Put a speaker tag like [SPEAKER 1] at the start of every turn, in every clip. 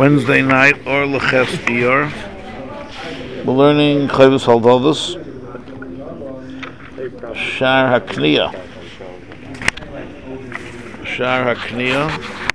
[SPEAKER 1] Wednesday night or Leches Iyar. We're learning Chovos Halevovos, Shar HaKniya. Shar HaKniya.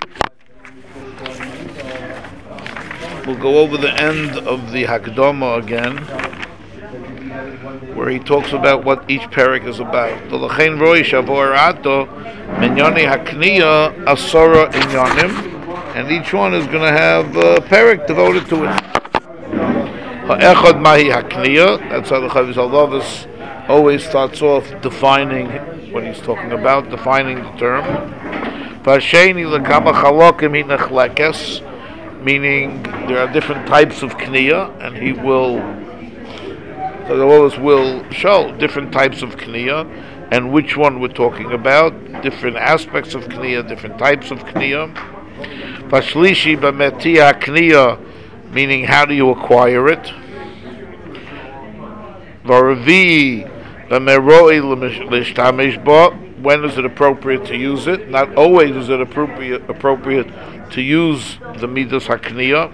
[SPEAKER 1] We'll go over the end of the Hakdama again, where he talks about what each parak is about. The L'chein Roi Shavor Ato Minyani HaKniya Asora Inyanim. And each one is going to have a parak devoted to it. Ha'echad mahi hakniya. That's how the Chovos Halevovos always starts off defining what he's talking about, defining the term. V'hasheni lekama chalokim hi nechlekes, meaning there are different types of kniya, and he will, the Halevovos will show different types of kniya and which one we're talking about, different aspects of kniya, different types of kniya. Vashlishi b'meti hakniya, meaning how do you acquire it? V'ravi b'meroi l'shtamish bo, when is it appropriate to use it? Not always is it appropriate to use the midas hakniya.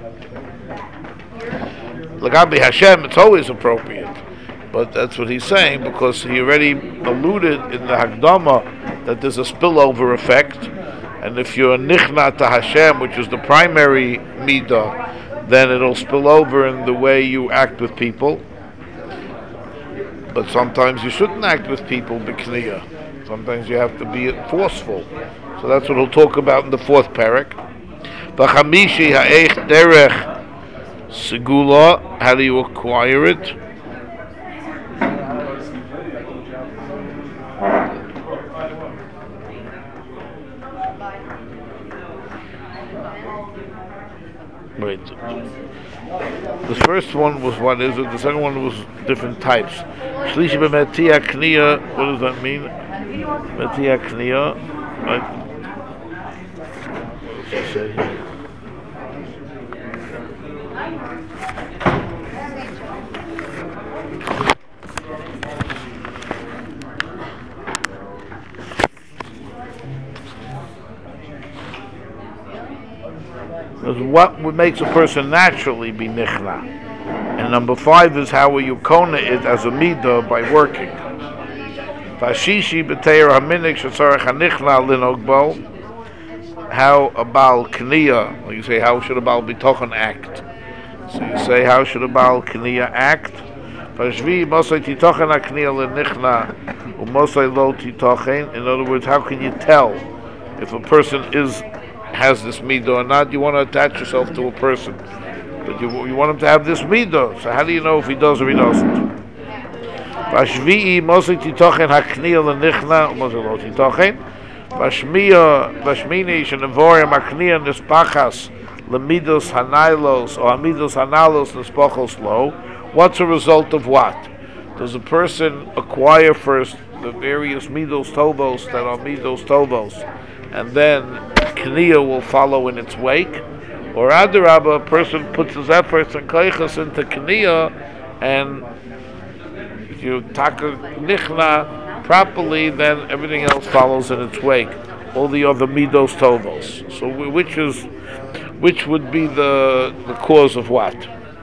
[SPEAKER 1] L'gabi Hashem, it's always appropriate, but that's what he's saying because he already alluded in the Hakdama that there's a spillover effect. And if you're nichna to Hashem, which is the primary midah, then it'll spill over in the way you act with people. But sometimes you shouldn't act with people b'kniya. Sometimes you have to be forceful. So that's what he'll talk about in the fourth parak. V'chamishi ha'eich derech segula. How do you acquire it? Wait. The first one was what is it? The second one was different types. Shlishi b'meti hakniya. What does that mean? Meti hakniya. What does he say here? What makes a person naturally be nichna? And number 5 is how will you kona it as a midah by working. Vashishi b'teir haminik shetzarech hanichna linog bo. How a baal kniya? Well, you say how should a baal bitochen act? So you say how should a baal kniya act? Vashvi mosay titochen hakniya lenichna umosay lo titochen. In other words, how can you tell if a person has this midah or not? You want to attach yourself to a person, but you want him to have this midah. So how do you know if he does or he doesn't? Vashvi'i mosei titochen hakniya lenichna umosei lo titochen. Vashmini shenevorim hakniya nispachas lemidos hanailos or amidos hanalos nispachos lo. What's a result of what? Does a person acquire first the various midos tovos that are midos tovos, and then kniya will follow in its wake? Or adarabba, a person puts his efforts and koiches into kniya, and if you taka nichna properly, then everything else follows in its wake. All the other midos tovos. So which would be the cause of what?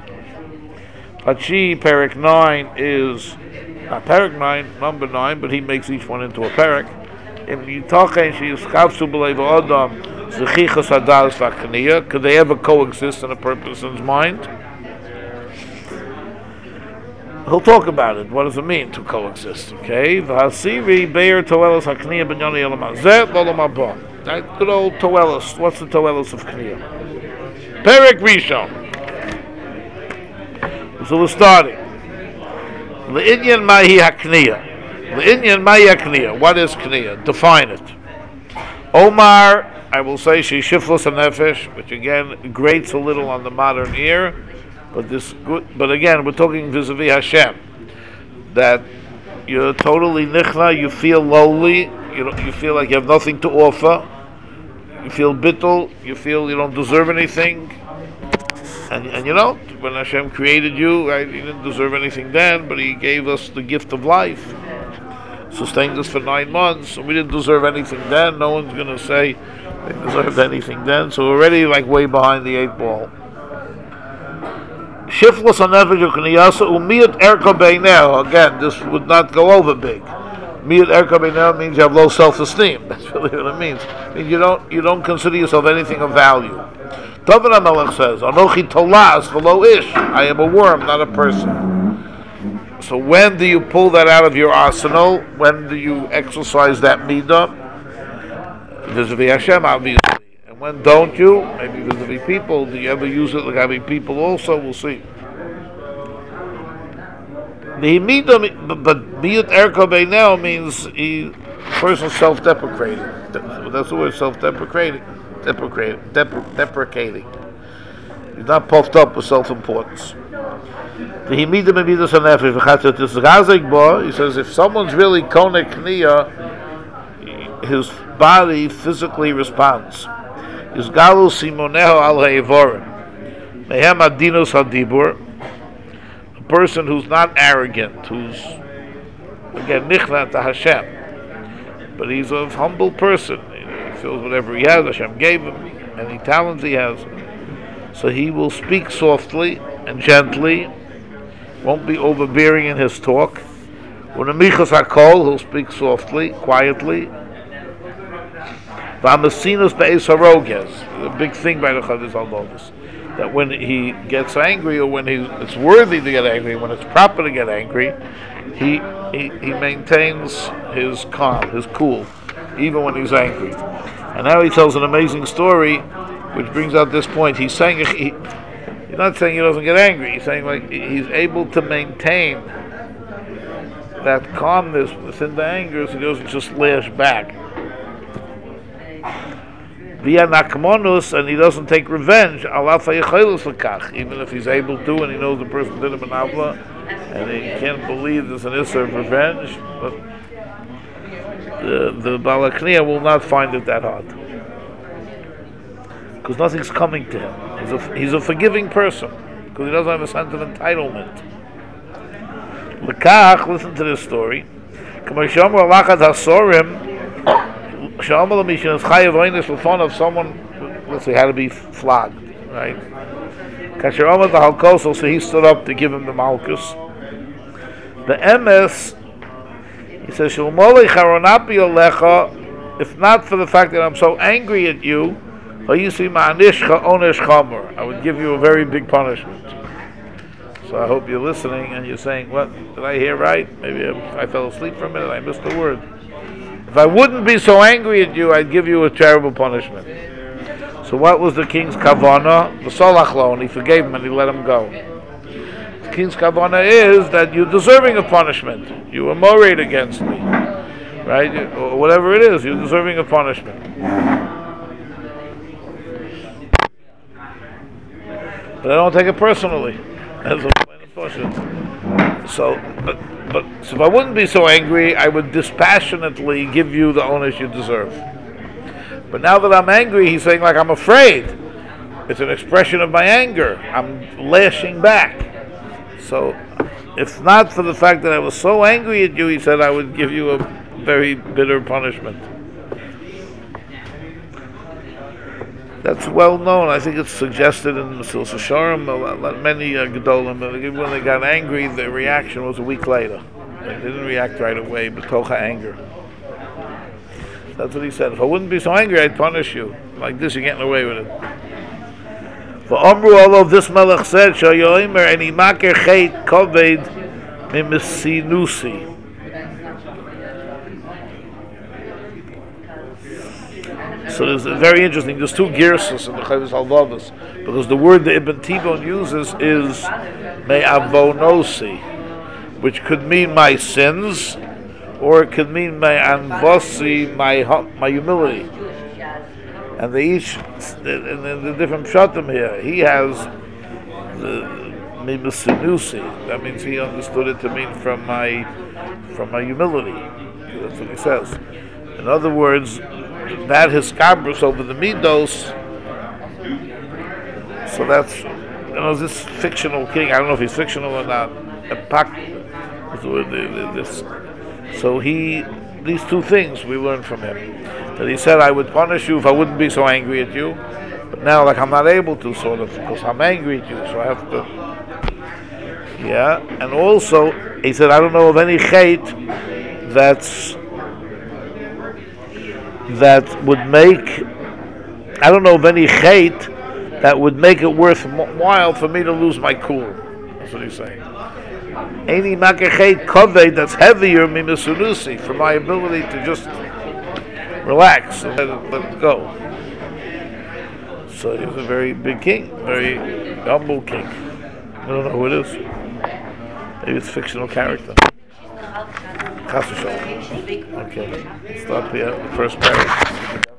[SPEAKER 1] Hachi parak 9 is not parak 9, number 9, but he makes each one into a parak. Could they ever coexist in a person's mind? He'll talk about it. What does it mean to coexist? Okay. That good old toelos. What's the toelos of kniya? Perek Rishon. So we're starting. L'inyan mahi hakniya. L'inyan mahi hakniya. What is kniya? Define it. Omar, I will say, she shiflos nefesh, which again grates a little on the modern ear, but again, we're talking vis-a-vis Hashem, that you're totally nichna, you feel lowly, you feel like you have nothing to offer, you feel bittul, you feel you don't deserve anything, and you don't. When Hashem created you, right, He didn't deserve anything then, but He gave us the gift of life, sustained us for 9 months, and we didn't deserve anything then. No one's going to say they deserved anything then, so we're already like way behind the 8 ball. Shiflus hanefesh ukniyasa umiyat erka beinel. Again, this would not go over big. Miyat erka beinel means you have low self-esteem. That's really what it means. I mean, you don't consider yourself anything of value. David HaMelech says, "Anochi tolas v'lo ish." I am a worm, not a person. So when do you pull that out of your arsenal? When do you exercise that midah? Vis-a-vis Hashem, obviously. And when don't you? Maybe vis-a-vis people. Do you ever use it like people also? We'll see. The midah, but miyut erko beinel means a person self-deprecating. That's the word, self-deprecating. Deprecating. He's not puffed up with self-importance. He says if someone's really kone kniya, his body physically responds. A person who's not arrogant, who's again nichna to Hashem, but he's a humble person. He feels whatever he has, Hashem gave him, any talents he has. So he will speak softly and gently, won't be overbearing in his talk. When a michas hakol, he'll speak softly, quietly. V'amasinos be'es haroges. The big thing by the Chayvus Halvos, that when he gets angry, or when it's worthy to get angry, when it's proper to get angry, he maintains his calm, his cool, even when he's angry. And now he tells an amazing story, which brings out this point. He's saying he's not saying he doesn't get angry. He's saying like he's able to maintain that calmness within the anger, so he doesn't just lash back. Via nakmonus, and he doesn't take revenge. Even if he's able to, and he knows the person did him an avla, and he can't believe there's an issue of revenge, but the balakniya will not find it that hard, because nothing's coming to him. He's a forgiving person, because he doesn't have a sense of entitlement. Lekach, listen to this story. Of someone, let's say, had to be flogged, right? So he stood up to give him the malchus. The emes, he says, if not for the fact that I'm so angry at you, I would give you a very big punishment. So I hope you're listening and you're saying, what, did I hear right? Maybe I fell asleep for a minute, I missed the word. If I wouldn't be so angry at you, I'd give you a terrible punishment. So what was the king's kavana? The solach lo, and he forgave him and he let him go. The king's kavana is that you're deserving of punishment. You were morid against me, right? Or whatever it is, you're deserving of punishment. But I don't take it personally. As a plain portion. So if I wouldn't be so angry, I would dispassionately give you the onus you deserve. But now that I'm angry, he's saying like I'm afraid. It's an expression of my anger. I'm lashing back. So if not for the fact that I was so angry at you, he said I would give you a very bitter punishment. That's well known. I think it's suggested in Mesil Sasharim, many Gedolim, when they got angry, their reaction was a week later. They didn't react right away, but tocha anger. That's what he said. If I wouldn't be so angry, I'd punish you. Like this, you're getting away with it. For Omru, all of this Melech said, Shayoimer, and he maker chet koved mimesinusi. So there's very interesting. There's two girsus in the Chayvus Halvos, because the word that Ibn Tibon uses is me'avonosi, which could mean my sins, or it could mean my anvosi, my humility. And they each, in the different pshatim here, he has the mimesinusi. That means he understood it to mean from my humility. That's what he says. In other words, that his cabrus over the midos. So that's, this fictional king. I don't know if he's fictional or not. So these two things we learn from him. That he said, I would punish you if I wouldn't be so angry at you. But now, like I'm not able to, sort of, because I'm angry at you, so I have to Yeah, and also he said, I don't know of any chait that would make. I don't know of any chait that would make it worthwhile for me to lose my cool. That's what he's saying. Any makachet koved that's heavier mimisunusi for my ability to just relax and let it go. So he's a very big king, very humble king. I don't know who it is. Maybe it's a fictional character. Okay, stop here. The first paragraph.